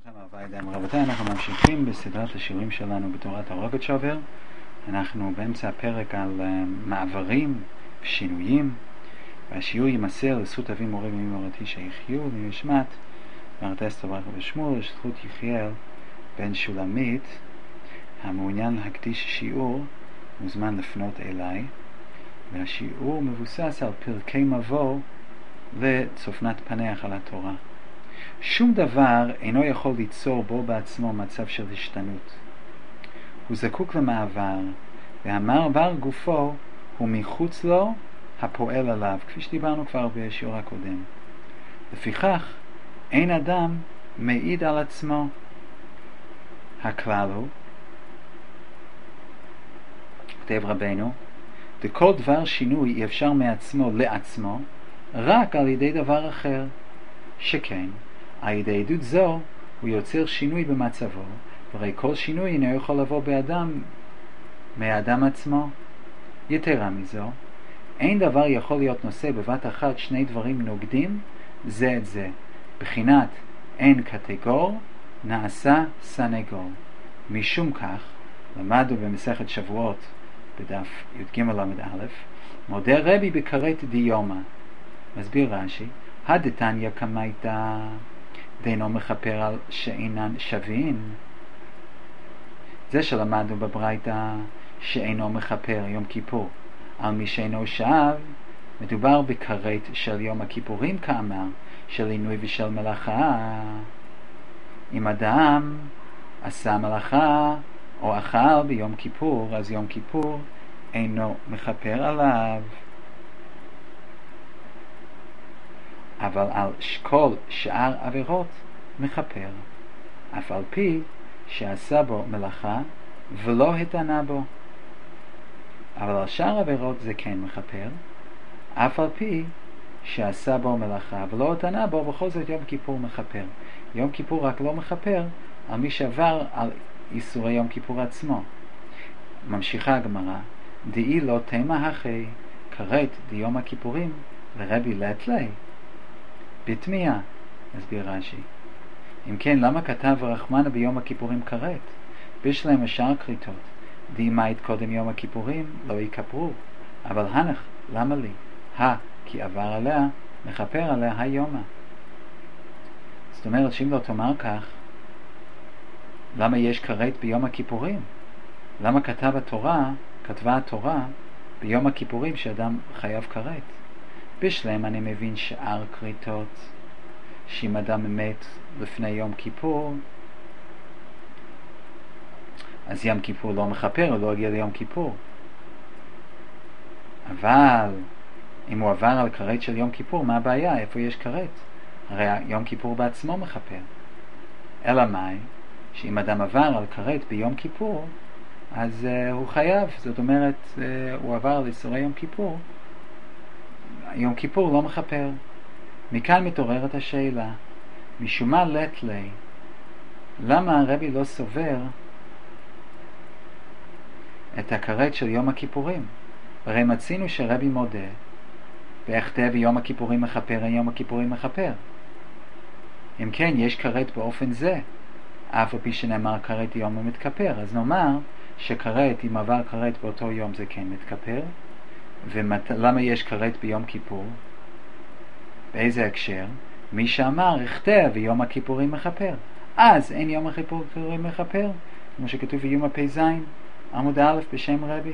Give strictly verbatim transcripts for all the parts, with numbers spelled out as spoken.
רבותיי, אנחנו ממשיכים בסדרת השיעורים שלנו בתורת הרוגצ'ובר. אנחנו באמצע הפרק על uh, מעברים ושינויים, והשיעור יימסר לזכות אבי מורי ומי מורתי שיחיו ונשמת מרת אסתר ברכה ושמואל לזכות יחיאל בן שולמית. המעוניין להקדיש שיעור מוזמן לפנות אליי, והשיעור מבוסס על פרקי מבוא לצופנת פנח על התורה. שום דבר אינו יכול ליצור בו בעצמו מצב של השתנות. הוא זקוק למעבר, והמעבר גופו הוא מחוץ לו הפועל עליו, כפי שדיברנו כבר בשיעור הקודם. לפיכך, אין אדם מעיד על עצמו. הכלל הוא, כתב רבנו, דכל דבר שינוי אי אפשר מעצמו לעצמו, רק על ידי דבר אחר, שכן על ידי עדות זו הוא יוצר שינוי במצבו, והרי כל שינוי אינו יכול לבוא באדם מהאדם עצמו. יתרה מזו, אין דבר יכול להיות נושא בבת אחת שני דברים נוגדים זה את זה, בחינת אין קטגור נעשה סנגור. משום כך למדנו במסכת שבועות בדף י"ג למד א', מודה רבי בקראת דיומא. מסביר רש"י, הדתניא קמייתא דאינו מכפר על שאינן שווין. זה שלמדנו בברייתא שאינו מכפר יום כיפור על מי שאינו שב, מדובר בקראת של יום הכיפורים כאמר, של עינוי ושל מלאכה. אם אדם עשה מלאכה או אכל ביום כיפור, אז יום כיפור אינו מכפר עליו. אבל על כל שאר עבירות מכפר, אף על פי שעשה בו מלאכה ולא התענה בו. אבל על שאר עבירות זה כן מכפר, אף על פי שעשה בו מלאכה ולא התענה בו, בכל זאת יום כיפור מכפר. יום כיפור רק לא מכפר על מי שעבר על איסורי יום כיפור עצמו. ממשיכה הגמרא, דאי לא תמה אחי כרת דיום הכיפורים לרבי לטלי בתמיהה. מסביר רש"י, אם כן, למה כתב רחמנה ביום הכיפורים כרת? בשלהם השאר כריתות דאמית קודם יום הכיפורים לא יקפרו, אבל הנך למה לי? הא כי עבר עליה מכפר עליה היומה. זאת אומרת שאם לא תאמר כך, למה יש כרת ביום הכיפורים? למה כתב התורה, כתבה התורה ביום הכיפורים שאדם חייב כרת? בשלהם אני מבין שאר כריתות, שאם אדם מת לפני יום כיפור, אז יום כיפור לא מכפר, הוא לא הגיע ליום כיפור. אבל אם הוא עבר על כרת של יום כיפור, מה הבעיה? איפה יש כרת? הרי יום כיפור בעצמו מכפר. אלא מה? שאם אדם עבר על כרת ביום כיפור, אז uh, הוא חייב. זאת אומרת, uh, הוא עבר על איסורי יום כיפור, יום כיפור לא מכפר. מכאן מתעוררת השאלה, משום מה לטלי, למה הרבי לא סובר את הכרת של יום הכיפורים? הרי מצינו שרבי מודה בהכתב יום הכיפורים מכפר, יום הכיפורים מכפר. אם כן, יש כרת באופן זה, אף על פי שנאמר כרת יום המתכפר, אז נאמר שכרת, אם עבר כרת באותו יום זה כן מתכפר. ולמה יש כרת ביום כיפור? באיזה הקשר? מי שאמר הכתב ויום הכיפורים מכפר, אז אין יום הכיפורים מכפר, כמו שכתוב ביום הפ"ז עמוד א' בשם רבי.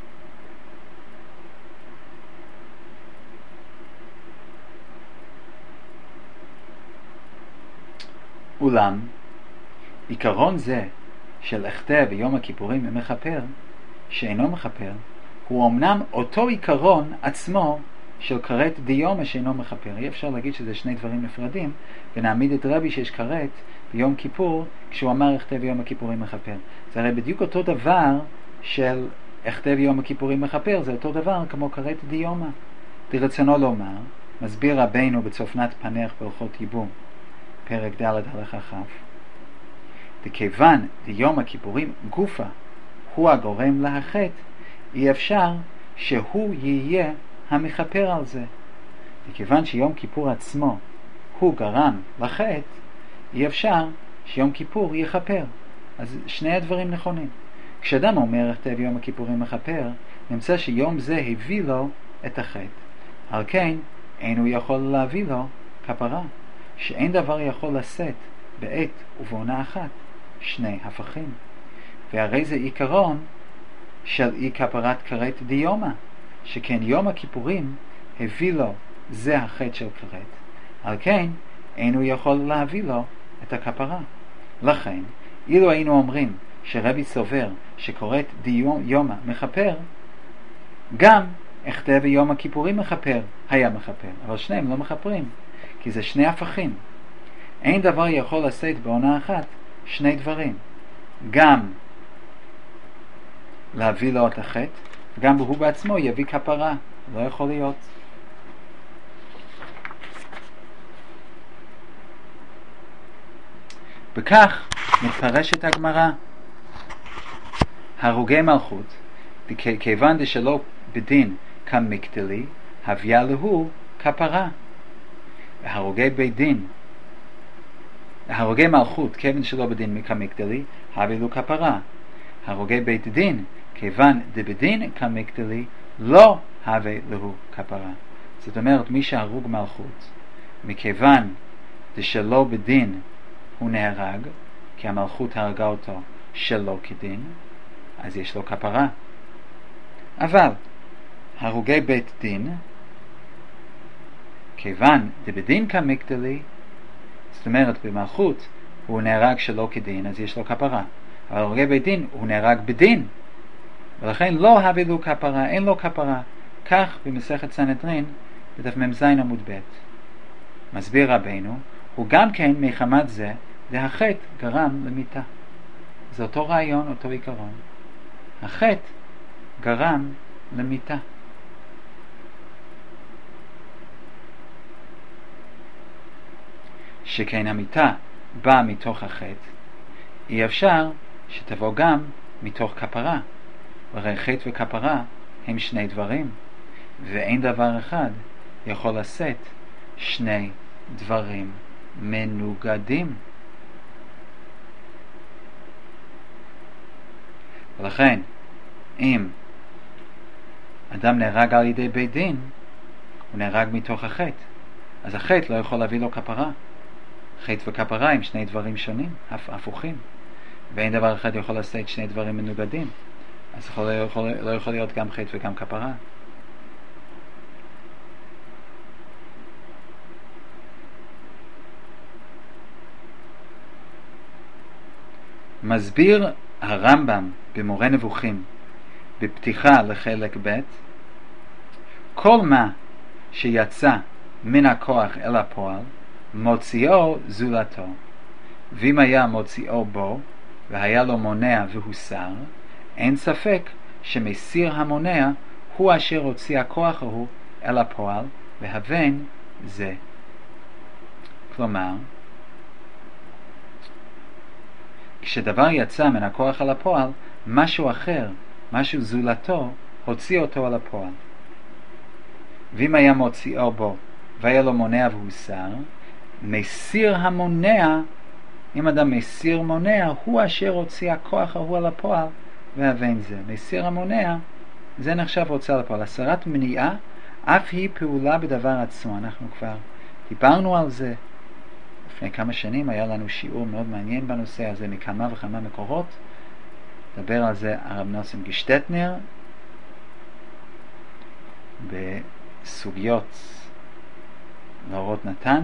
אולם עיקרון זה של הכתב ויום הכיפורים מכפר שאינו מכפר, הוא אמנם אותו עיקרון עצמו של כרת דיומא שאינו מכפר. אי אפשר להגיד שזה שני דברים נפרדים, ונעמיד את רבי שיש כרת ביום כיפור כשהוא אמר הכתב יום הכיפורים מכפר. זה הרי בדיוק אותו דבר של הכתב יום הכיפורים מכפר, זה אותו דבר כמו כרת דיומא. ברצונו לומר, מסביר רבנו בצופנת פנח בהלכות ייבום פרק ד' הלכה כ', דכיוון דיום הכיפורים גופה הוא הגורם להחטא, אי אפשר שהוא יהיה המכפר על זה. וכיוון שיום כיפור עצמו הוא גרם לחטא, אי אפשר שיום כיפור יכפר. אז שני הדברים נכונים. כשאדם אומר כתב יום הכיפורים מכפר, נמצא שיום זה הביא לו את החטא. על כן, אין הוא יכול להביא לו כפרה, שאין דבר יכול לשאת בעת ובעונה אחת שני הפכים. והרי זה עיקרון של אי כפרת כרת דיומא, שכן יום הכיפורים הביא לו זה החטא של כרת. על כן, אין הוא יכול להביא לו את הכפרה. לכן, אילו היינו אומרים שרבי סובר שקוראת דיומא מכפר, גם אכתב יום הכיפורים מכפר היה מכפר, אבל שניהם לא מכפרים, כי זה שני הפכים. אין דבר יכול לשאת בעונה אחת שני דברים, גם להביא לו את החטא, וגם הוא בעצמו יביא כפרה. לא יכול להיות. בכך מתפרשת הגמרא, הרוגי מלכות, כיוון דשלא בדין כמקטלי, הביאה להו כפרה. והרוגי בית דין, הרוגי מלכות, כיוון שלא בדין כמקטלי, הביאה לו כפרה. הרוגי בית דין, כיוון דבדין כמקטלי, לא הווה להו כפרה. זאת אומרת, מי שהרוג מלכות, מכיוון דשלא בדין הוא נהרג, כי המלכות הרגה אותו שלא כדין, אז יש לו כפרה. אבל הרוגי בית דין, כיוון דבדין כמקטלי, זאת אומרת במלכות הוא נהרג שלא כדין, אז יש לו כפרה. אבל הרוגי בית דין הוא נהרג בדין, ולכן לא הווה לו כפרה, אין לו כפרה. כך במסכת סנהדרין בדף מ"ז עמוד ב'. מסביר רבינו, הוא גם כן מחמת זה והחטא גרם למיתה. זה אותו רעיון, אותו עיקרון. החטא גרם למיתה. שכן המיתה באה מתוך החטא, אי אפשר שתבוא גם מתוך כפרה. הרי חטא וכפרה הם שני דברים, ואין דבר אחד יכול לשאת שני דברים מנוגדים. ולכן, אם אדם נהרג על ידי בית דין, הוא נהרג מתוך החטא, אז החטא לא יכול להביא לו כפרה. חטא וכפרה הם שני דברים שונים, הפוכים, ואין דבר אחד יכול לשאת שני דברים מנוגדים. אז יכול, יכול, לא יכול להיות גם חטא וגם כפרה. מסביר הרמב"ם במורה נבוכים בפתיחה לחלק ב', כל מה שיצא מן הכוח אל הפועל מוציאו זולתו, ואם היה מוציאו בו והיה לו מונע והוסר, אין ספק שמסיר המונע הוא אשר הוציא הכוח ההוא אל הפועל, והבן זה. כלומר, כשדבר יצא מן הכוח אל הפועל, משהו אחר, משהו זולתו, הוציא אותו אל הפועל. ואם היה מוציאו בו והיה לו מונע והוסר, מסיר המונע, אם אדם מסיר מונע, הוא אשר הוציא הכוח ההוא אל הפועל, והבן זה. מסיר המונע, זה נחשב הוצאה לפועל. הסרת מניעה, אף היא פעולה בדבר עצמו. אנחנו כבר דיברנו על זה. לפני כמה שנים היה לנו שיעור מאוד מעניין בנושא הזה, מכמה וכמה מקורות. דבר על זה הרב נוסם גשטטנר, בסוגיות לאורות נתן,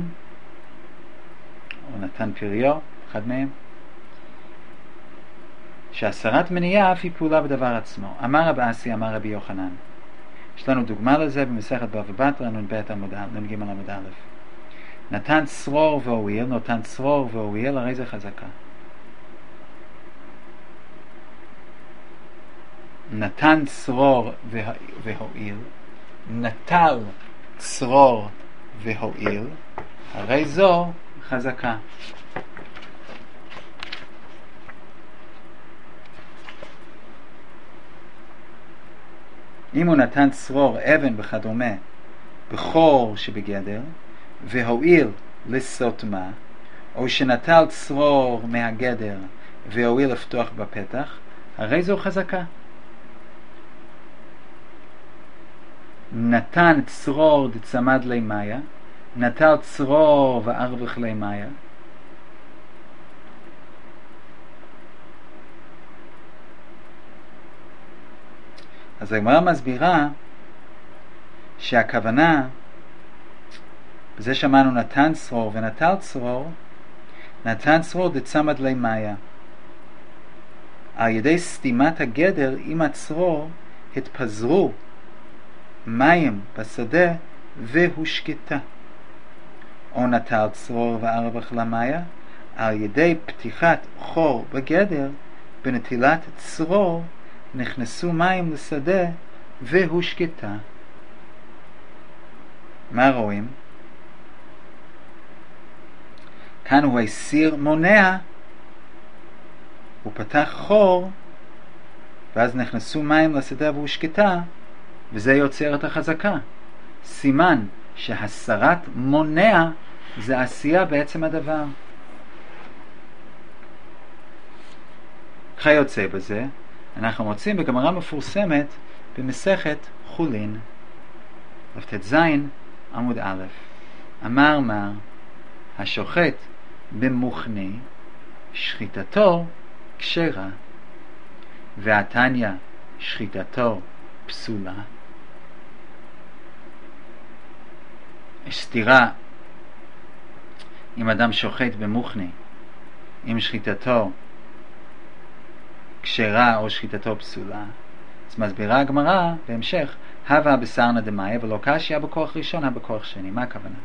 או נתן פריו, אחד מהם. שהסרת מניעה אף היא פעולה בדבר עצמו. אמר רב אסי, אמר רבי יוחנן. יש לנו דוגמה לזה במסכת בבא בתרא נ"ב עמוד נ"ג עמוד א'. נתן צרור והועיל, נתן צרור והועיל, הרי זה חזקה. נתן צרור והועיל, נטל צרור והועיל, הרי זו חזקה. אם הוא נתן צרור, אבן וכדומה, בחור שבגדר, והועיל לסותמה, או שנטל צרור מהגדר והואיל לפתוח בפתח, הרי זו חזקה. נתן צרור דצמד למאיה, נטל צרור וערבך למאיה. אז הגמרא מסבירה שהכוונה, בזה שמענו נתן צרור ונטל צרור, נתן צרור דצמד למאיה. על ידי סתימת הגדר עם הצרור התפזרו מים בשדה והושקטה. או נטל צרור וערבך למאיה, על ידי פתיחת חור בגדר בנטילת צרור נכנסו מים לשדה והושקטה. מה רואים? כאן הוא הסיר מונע, הוא פתח חור ואז נכנסו מים לשדה והושקטה, וזה יוצר את החזקה. סימן שהסרת מונע זה עשייה בעצם הדבר. כיוצא בזה אנחנו מוצאים בגמרא מפורסמת במסכת חולין ט"ז עמוד א', אמר מר השוחט במוכני שחיטתו כשרה, והתניא שחיטתו פסולה. יש סתירה אם אדם שוחט במוכני, אם שחיטתו כשרה או שחיטתו פסולה. אז מסבירה הגמרא בהמשך, הווה בסרנא דמאיה ולא קשיא בכוח ראשון בכוח שני. מה הכוונה?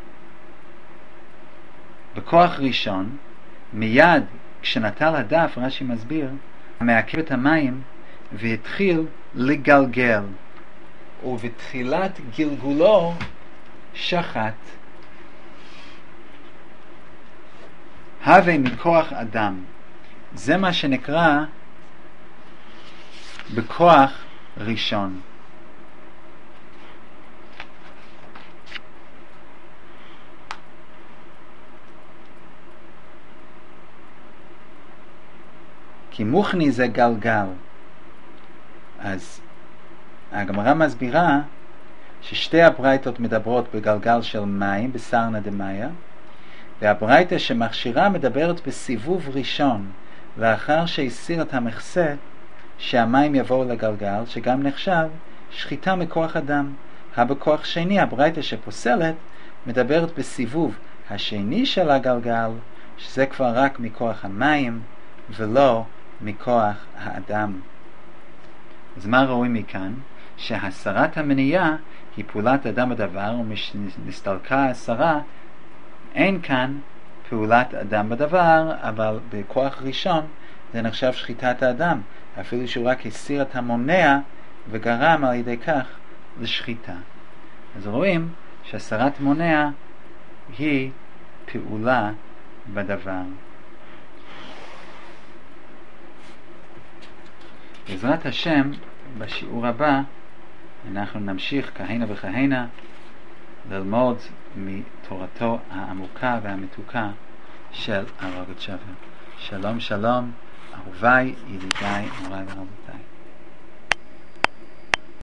בכוח ראשון, מיד כשנטל הדף, רש"י מסביר, מעכב את המים והתחיל לגלגל, ובתחילת גלגולו שחט. הווה מכוח אדם, זה מה שנקרא בכוח ראשון. כי מוכני זה גלגל. אז הגמרא מסבירה ששתי הברייתות מדברות בגלגל של מים, בסרנא דמאיה, והברייתא שמכשירה מדברת בסיבוב ראשון, לאחר שהסיר את המכסה, שהמים יבואו לגלגל, שגם נחשב שחיטה מכוח אדם. הבכוח שני, הברייתא שפוסלת, מדברת בסיבוב השני של הגלגל, שזה כבר רק מכוח המים ולא מכוח האדם. אז מה רואים מכאן? שהסרת המניעה היא פעולת אדם בדבר, ומשנסתלקה הסרה, אין כאן פעולת אדם בדבר, אבל בכוח ראשון זה נחשב שחיטת האדם, אפילו שהוא רק הסיר את המונע וגרם על ידי כך לשחיטה. אז רואים שהסרת מונע היא פעולה בדבר. בעזרת השם, בשיעור הבא אנחנו נמשיך כהנה וכהנה ללמוד מתורתו העמוקה והמתוקה של הרב שווה. שלום שלום, אהוביי, ידידיי, מוריי ורבותיי.